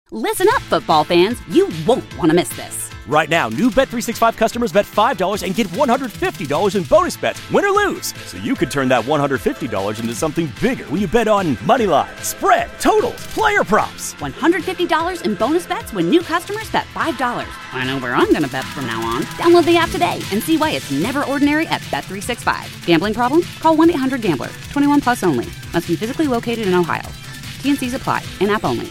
Listen up, football fans. You won't want to miss this. Right now, new Bet365 customers bet $5 and get $150 in bonus bets, win or lose. So you could turn that $150 into something bigger when you bet on money line, spread, totals, player props. $150 in bonus bets when new customers bet $5. I know where I'm going to bet from now on. Download the app today and see why it's never ordinary at Bet365. Gambling problem? Call 1-800-GAMBLER. 21 plus only. Must be physically located in Ohio. T&Cs apply. In-app only.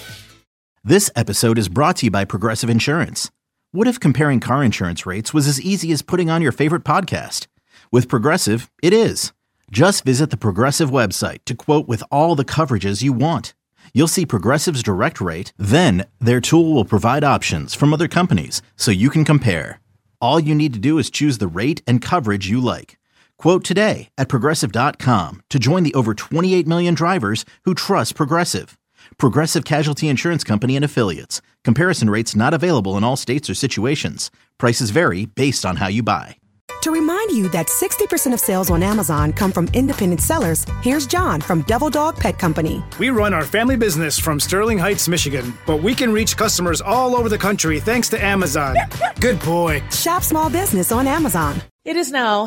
This episode is brought to you by Progressive Insurance. What if comparing car insurance rates was as easy as putting on your favorite podcast? With Progressive, it is. Just visit the Progressive website to quote with all the coverages you want. You'll see Progressive's direct rate, then their tool will provide options from other companies so you can compare. All you need to do is choose the rate and coverage you like. Quote today at Progressive.com to join the over 28 million drivers who trust Progressive. Progressive Casualty Insurance Company and Affiliates. Comparison rates not available in all states or situations. Prices vary based on how you buy. To remind you that 60% of sales on Amazon come from independent sellers, here's John from Devil Dog Pet Company. We run our family business from Sterling Heights, Michigan, but we can reach customers all over the country thanks to Amazon. Good boy. Shop small business on Amazon. It is now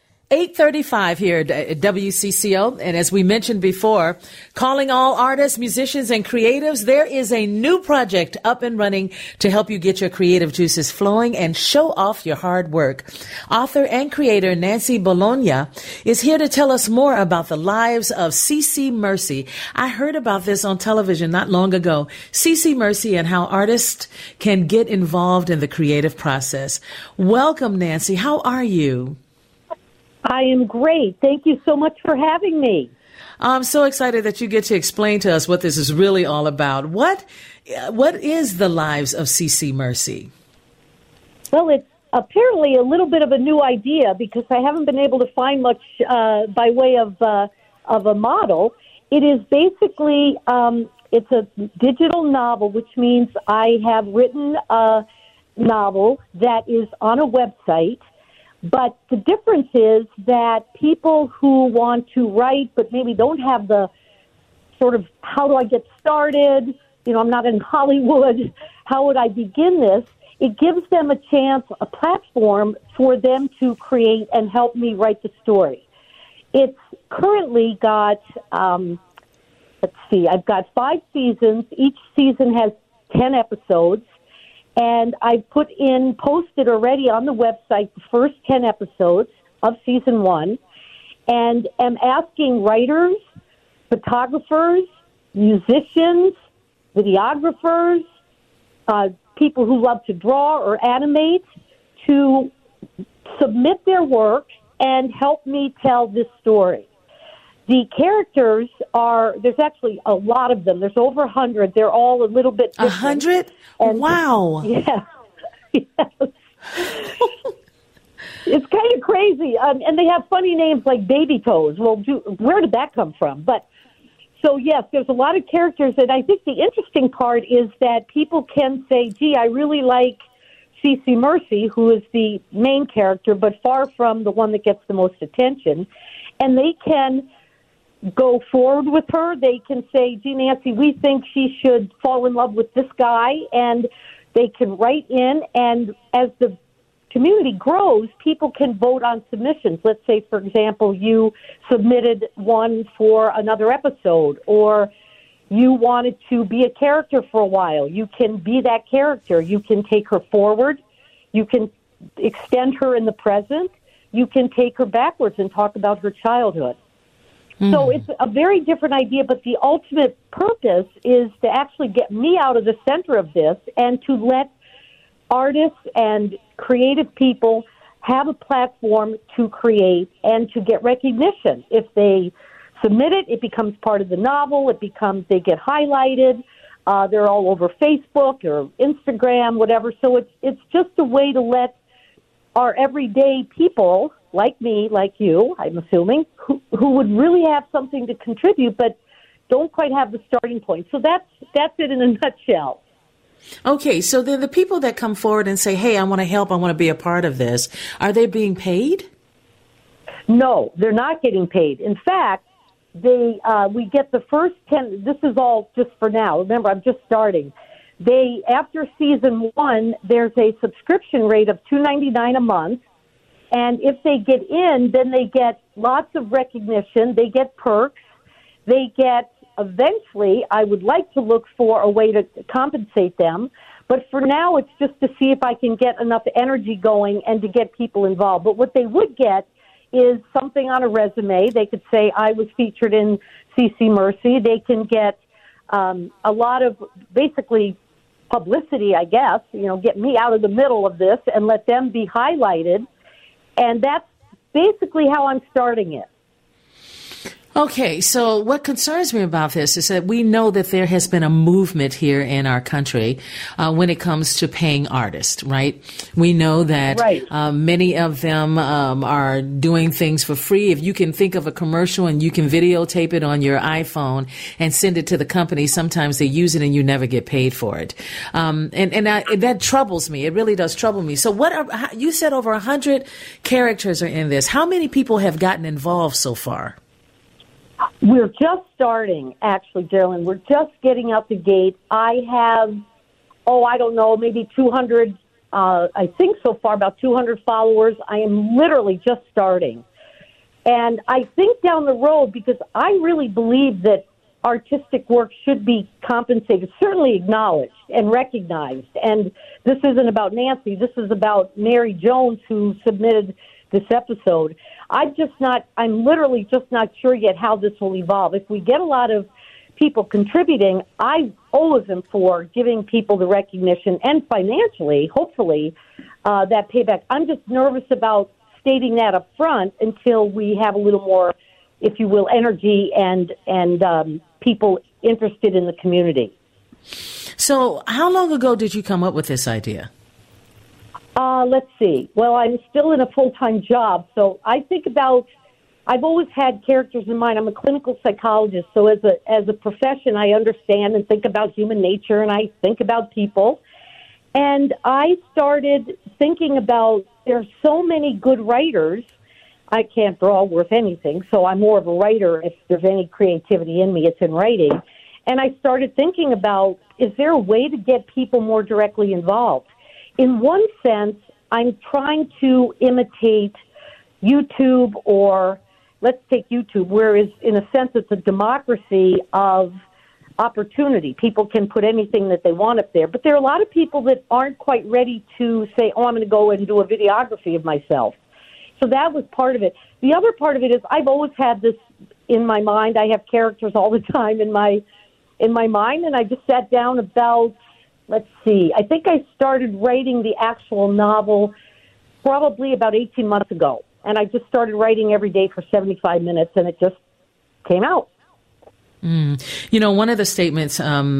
8:35 here at WCCO, and as we mentioned before, calling all artists, musicians, and creatives, there is a new project up and running to help you get your creative juices flowing and show off your hard work. Author and creator Nancy Bologna is here to tell us more about the lives of CeCe Mercy. I heard about this on television not long ago, CeCe Mercy and how artists can get involved in the creative process. Welcome, Nancy. How are you? I am great. Thank you so much for having me. I'm so excited that you get to explain to us what this is really all about. What is the lives of CeCe Mercy? Well, it's apparently a little bit of a new idea because I haven't been able to find much by way of a model. It is basically it's a digital novel, which means I have written a novel that is on a website. But the difference is that people who want to write but maybe don't have the sort of, how do I get started? You know, I'm not in Hollywood. How would I begin this? It gives them a chance, a platform for them to create and help me write the story. It's currently got, I've got 5 seasons. Each season has 10 episodes. And I posted already on the website the first 10 episodes of season 1, and am asking writers, photographers, musicians, videographers, people who love to draw or animate to submit their work and help me tell this story. The characters there's actually a lot of them. There's over 100. They're all a little bit different. 100? Wow. Yes. It's kind of crazy. And they have funny names like Baby Toes. Well, where did that come from? But so, yes, there's a lot of characters. And I think the interesting part is that people can say, gee, I really like CeCe Mercy, who is the main character, but far from the one that gets the most attention. And they can go forward with her. They can say, gee, Nancy, we think she should fall in love with this guy, and they can write in, and as the community grows, people can vote on submissions. Let's say, for example, you submitted one for another episode, or you wanted to be a character for a while. You can be that character. You can take her forward. You can extend her in the present. You can take her backwards and talk about her childhood. So it's a very different idea, but the ultimate purpose is to actually get me out of the center of this and to let artists and creative people have a platform to create and to get recognition. If they submit it, it becomes part of the novel. They get highlighted. They're all over Facebook or Instagram, whatever. So it's just a way to let our everyday people like me, like you, I'm assuming, who would really have something to contribute but don't quite have the starting point. So that's it in a nutshell. Okay, so then the people that come forward and say, hey, I want to help, I want to be a part of this, are they being paid? No, they're not getting paid. In fact, we get the first 10, this is all just for now. Remember, I'm just starting. They, after season 1, there's a subscription rate of $2.99 a month. And if they get in, then they get lots of recognition. They get perks. They get, eventually, I would like to look for a way to compensate them. But for now, it's just to see if I can get enough energy going and to get people involved. But what they would get is something on a resume. They could say, I was featured in CC Mercy. They can get a lot of, basically, publicity, I guess, get me out of the middle of this and let them be highlighted. And that's basically how I'm starting it. Okay, so what concerns me about this is that we know that there has been a movement here in our country when it comes to paying artists, right? We know that many of them are doing things for free. If you can think of a commercial and you can videotape it on your iPhone and send it to the company, sometimes they use it and you never get paid for it. That troubles me. It really does trouble me. So you said over 100 characters are in this. How many people have gotten involved so far? We're just starting, actually, Geraldine. We're just getting out the gate. I have, I don't know, maybe 200, I think so far, about 200 followers. I am literally just starting. And I think down the road, because I really believe that artistic work should be compensated, certainly acknowledged and recognized. And this isn't about Nancy. This is about Mary Jones, who submitted this episode. I'm literally just not sure yet how this will evolve. If we get a lot of people contributing, I always am for giving people the recognition and financially, hopefully, that payback. I'm just nervous about stating that up front until we have a little more, if you will, energy and people interested in the community. So how long ago did you come up with this idea? Let's see. Well, I'm still in a full-time job, so I've always had characters in mind. I'm a clinical psychologist, so as a profession, I understand and think about human nature, and I think about people. And I started thinking about, there's so many good writers. I can't draw worth anything, so I'm more of a writer. If there's any creativity in me, it's in writing. And I started thinking about, is there a way to get people more directly involved? In one sense, I'm trying to imitate YouTube, or let's take YouTube, whereas in a sense it's a democracy of opportunity. People can put anything that they want up there. But there are a lot of people that aren't quite ready to say, I'm going to go and do a videography of myself. So that was part of it. The other part of it is I've always had this in my mind. I have characters all the time in my mind, and I just sat down about, let's see, I think I started writing the actual novel probably about 18 months ago. And I just started writing every day for 75 minutes, and it just came out. One of the statements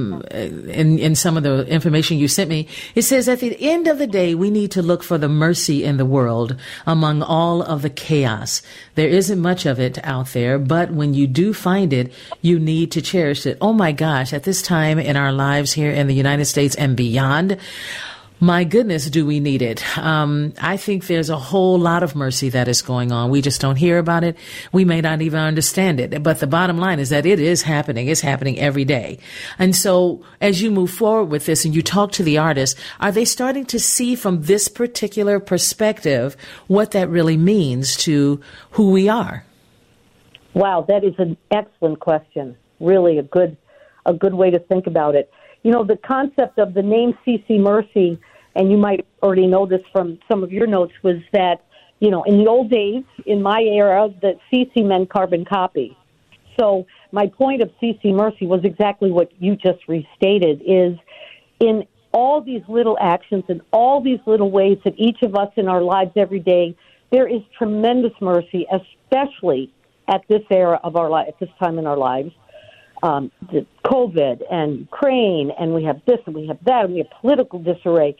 in some of the information you sent me, it says, at the end of the day, we need to look for the mercy in the world among all of the chaos. There isn't much of it out there, but when you do find it, you need to cherish it. Oh my gosh, at this time in our lives here in the United States and beyond, my goodness, do we need it? I think there's a whole lot of mercy that is going on. We just don't hear about it. We may not even understand it. But the bottom line is that it is happening. It's happening every day. And so as you move forward with this and you talk to the artists, are they starting to see from this particular perspective what that really means to who we are? Wow, that is an excellent question. Really a good way to think about it. The concept of the name CC Mercy, and you might already know this from some of your notes, was that, in the old days, in my era, that CC meant carbon copy. So my point of CC Mercy was exactly what you just restated, is in all these little actions and all these little ways that each of us in our lives every day, there is tremendous mercy, especially at this era of our life, at this time in our lives. The COVID and Ukraine, and we have this and we have that, and we have political disarray.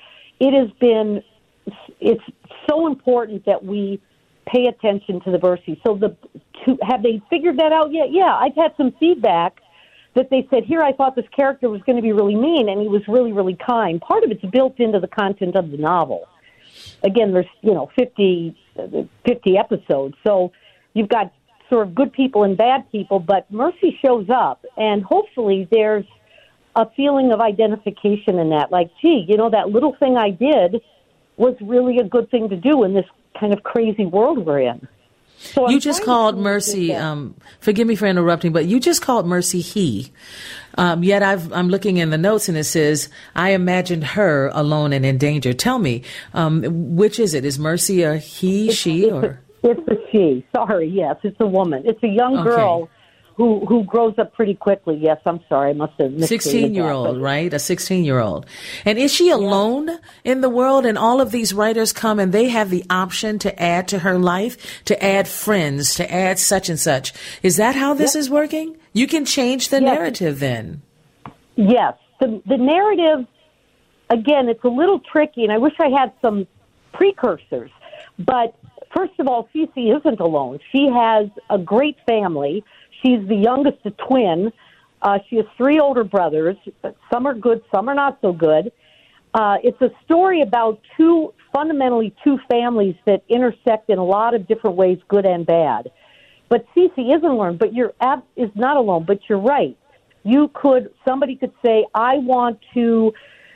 It's so important that we pay attention to the mercy. So have they figured that out yet? Yeah, I've had some feedback that they said, here I thought this character was going to be really mean, and he was really, really kind. Part of it's built into the content of the novel. Again, there's, 50 episodes, so you've got sort of good people and bad people, but mercy shows up, and hopefully there's a feeling of identification in that. Like, gee, that little thing I did was really a good thing to do in this kind of crazy world we're in. So you just called Mercy, forgive me for interrupting, but you just called Mercy he. Yet I'm looking in the notes and it says, I imagined her alone and in danger. Tell me, which is it? Is Mercy a he, she, or? It's a she. Sorry, yes, it's a woman. It's a young girl who grows up pretty quickly. Yes, I'm sorry, I must have misstated 16-year-old, right? A 16-year-old. And is she alone in the world? And all of these writers come and they have the option to add to her life, to add friends, to add such and such. Is that how this is working? You can change the narrative then. Yes. The narrative, again, it's a little tricky, and I wish I had some precursors. But first of all, Cece isn't alone. She has a great family. She's the youngest of twin. She has 3 older brothers. Some are good, some are not so good. It's a story about fundamentally two families that intersect in a lot of different ways, good and bad. But Cece isn't alone, is not alone, but you're right. Somebody could say, I want to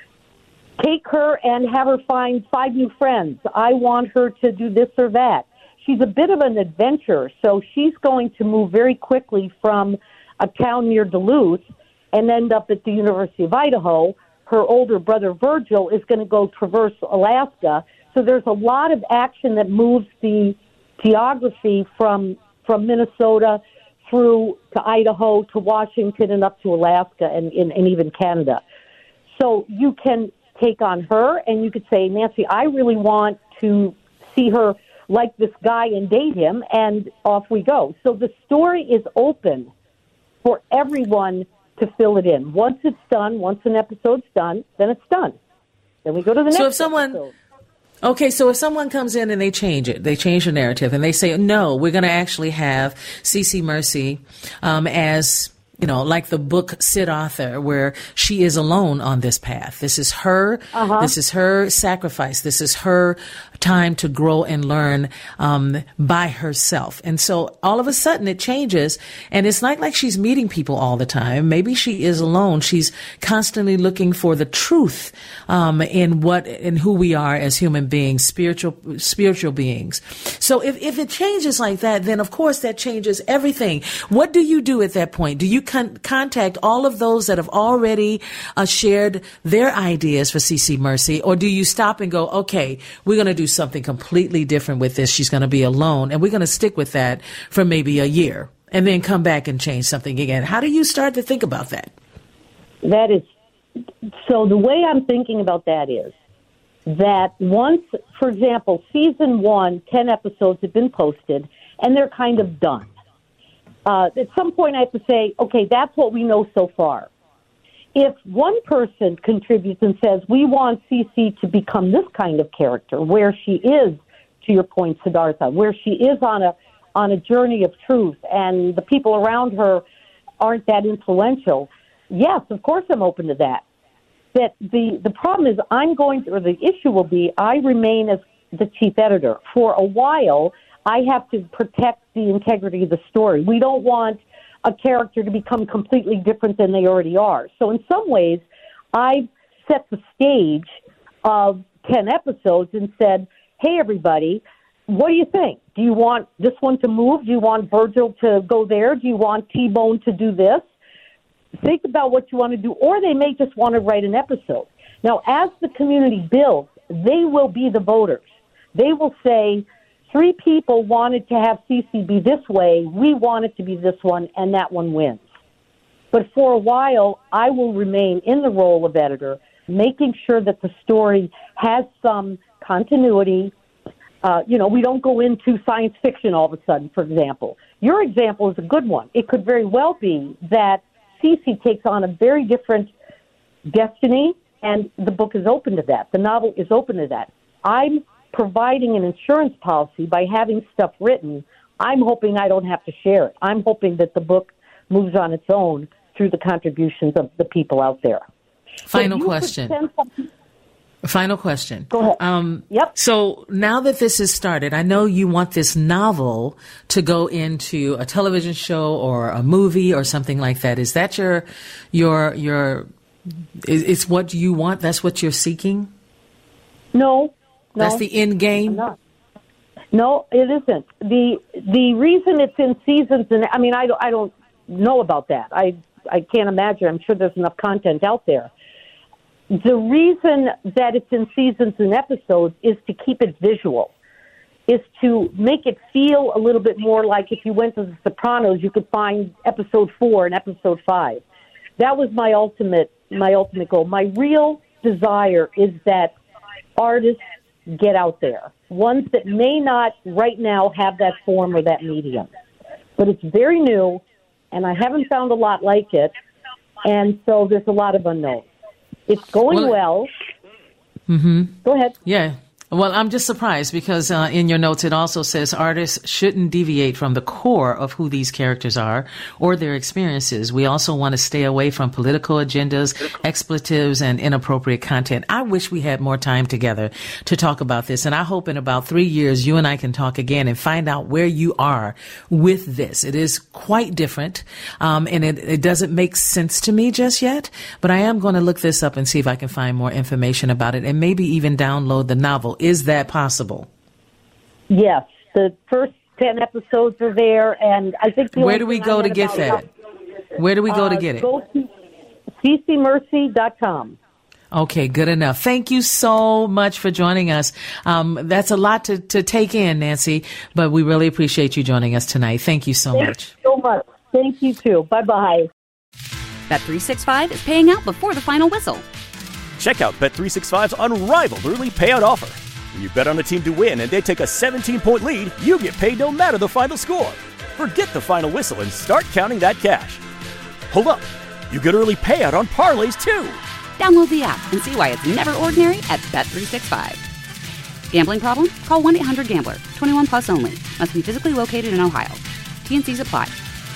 take her and have her find 5 new friends. I want her to do this or that. She's a bit of an adventurer, so she's going to move very quickly from a town near Duluth and end up at the University of Idaho. Her older brother, Virgil, is going to go traverse Alaska. So there's a lot of action that moves the geography from Minnesota through to Idaho to Washington and up to Alaska and even Canada. So you can take on her and you could say, Nancy, I really want to see her like this guy and date him, and off we go. So the story is open for everyone to fill it in. Once it's done, once an episode's done, then it's done. Then we go to the next episode. Okay, so if someone comes in and they change the narrative, and they say, no, we're going to actually have Cece Mercy as, like the book Sid Author, where she is alone on this path. This is her. This is her sacrifice. This is her time to grow and learn by herself. And so all of a sudden it changes, and it's not like she's meeting people all the time. Maybe she is alone. She's constantly looking for the truth in who we are as human beings, spiritual beings. So if it changes like that, then of course that changes everything. What do you do at that point? Do you contact all of those that have already shared their ideas for Cece Mercy, or do you stop and go, okay, we're going to do something completely different with this. She's going to be alone, and we're going to stick with that for maybe a year and then come back and change something again. How do you start to think about that? So the way I'm thinking about that is that once, for example, season 1, 10 episodes have been posted and they're kind of done. At some point I have to say, okay, that's what we know so far. If one person contributes and says, we want Cece to become this kind of character, where she is, to your point, Siddhartha, where she is on a journey of truth and the people around her aren't that influential, yes, of course I'm open to that. That the problem is the issue will be I remain as the chief editor. For a while, I have to protect the integrity of the story. We don't want a character to become completely different than they already are. So in some ways, I've set the stage of 10 episodes and said, hey, everybody, what do you think? Do you want this one to move? Do you want Virgil to go there? Do you want T-Bone to do this? Think about what you want to do. Or they may just want to write an episode. Now, as the community builds, they will be the voters. They will say, 3 people wanted to have Cece be this way, we want it to be this one, and that one wins. But for a while, I will remain in the role of editor, making sure that the story has some continuity. We don't go into science fiction all of a sudden, for example. Your example is a good one. It could very well be that Cece takes on a very different destiny, and the book is open to that. The novel is open to that. I'm providing an insurance policy by having stuff written. I'm hoping I don't have to share it. I'm hoping that the book moves on its own through the contributions of the people out there. Final question. Go ahead. Yep. So now that this has started, I know you want this novel to go into a television show or a movie or something like that. Is that your It's what you want? That's what you're seeking? No. That's the end game? No, it isn't. The reason it's in seasons, and I mean, I don't know about that. I can't imagine. I'm sure there's enough content out there. The reason that it's in seasons and episodes is to keep it visual, is to make it feel a little bit more like if you went to The Sopranos, you could find episode 4 and episode 5. That was my ultimate goal. My real desire is that artists get out there, ones that may not right now have that form or that medium. But it's very new, and I haven't found a lot like it, and so there's a lot of unknowns. It's going well. Mm-hmm. Go ahead. Yeah. Well, I'm just surprised because in your notes it also says artists shouldn't deviate from the core of who these characters are or their experiences. We also want to stay away from political agendas, expletives, and inappropriate content. I wish we had more time together to talk about this, and I hope in about 3 years you and I can talk again and find out where you are with this. It is quite different, and it doesn't make sense to me just yet, but I am going to look this up and see if I can find more information about it and maybe even download the novel. Is that possible? Yes. The first 10 episodes are there, and I think where do we go to get that? Where do we go to get it? Go to ccmercy.com. Okay, good enough. Thank you so much for joining us. That's a lot to take in, Nancy, but we really appreciate you joining us tonight. Thank you so much. Thank you so much. Thank you, too. Bye-bye. Bet365 is paying out before the final whistle. Check out Bet365's unrivaled early payout offer. When you bet on a team to win and they take a 17-point lead, you get paid no matter the final score. Forget the final whistle and start counting that cash. Hold up. You get early payout on parlays, too. Download the app and see why it's never ordinary at Bet365. Gambling problem? Call 1-800-GAMBLER. 21 plus only. Must be physically located in Ohio. T&Cs apply.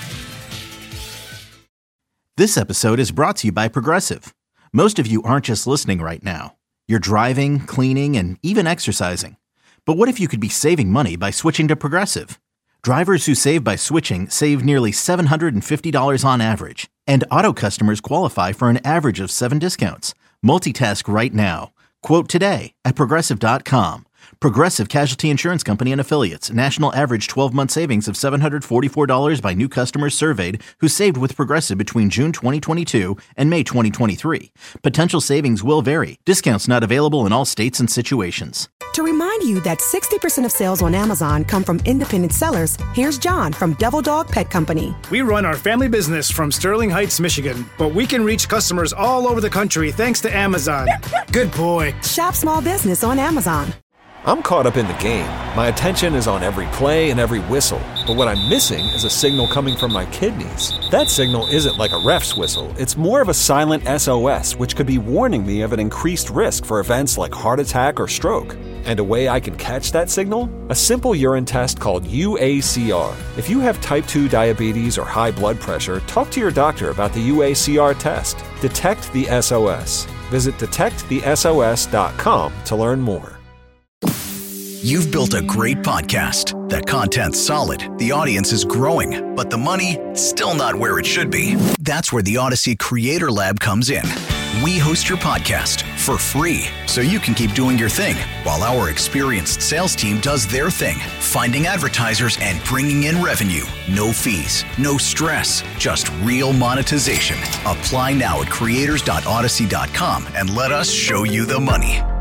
This episode is brought to you by Progressive. Most of you aren't just listening right now. You're driving, cleaning, and even exercising. But what if you could be saving money by switching to Progressive? Drivers who save by switching save nearly $750 on average. And auto customers qualify for an average of 7 discounts. Multitask right now. Quote today at Progressive.com. Progressive Casualty Insurance Company and Affiliates. National average 12-month savings of $744 by new customers surveyed who saved with Progressive between June 2022 and May 2023. Potential savings will vary. Discounts not available in all states and situations. To remind you that 60% of sales on Amazon come from independent sellers, here's John from Devil Dog Pet Company. We run our family business from Sterling Heights, Michigan, but we can reach customers all over the country thanks to Amazon. Good boy. Shop small business on Amazon. I'm caught up in the game. My attention is on every play and every whistle. But what I'm missing is a signal coming from my kidneys. That signal isn't like a ref's whistle. It's more of a silent SOS, which could be warning me of an increased risk for events like heart attack or stroke. And a way I can catch that signal? A simple urine test called UACR. If you have type 2 diabetes or high blood pressure, talk to your doctor about the UACR test. Detect the SOS. Visit detectthesos.com to learn more. You've built a great podcast. The content's solid, the audience is growing, but the money, still not where it should be. That's where the Odyssey Creator Lab comes in. We host your podcast for free, so you can keep doing your thing, while our experienced sales team does their thing, finding advertisers and bringing in revenue. No fees, no stress, just real monetization. Apply now at creators.odyssey.com and let us show you the money.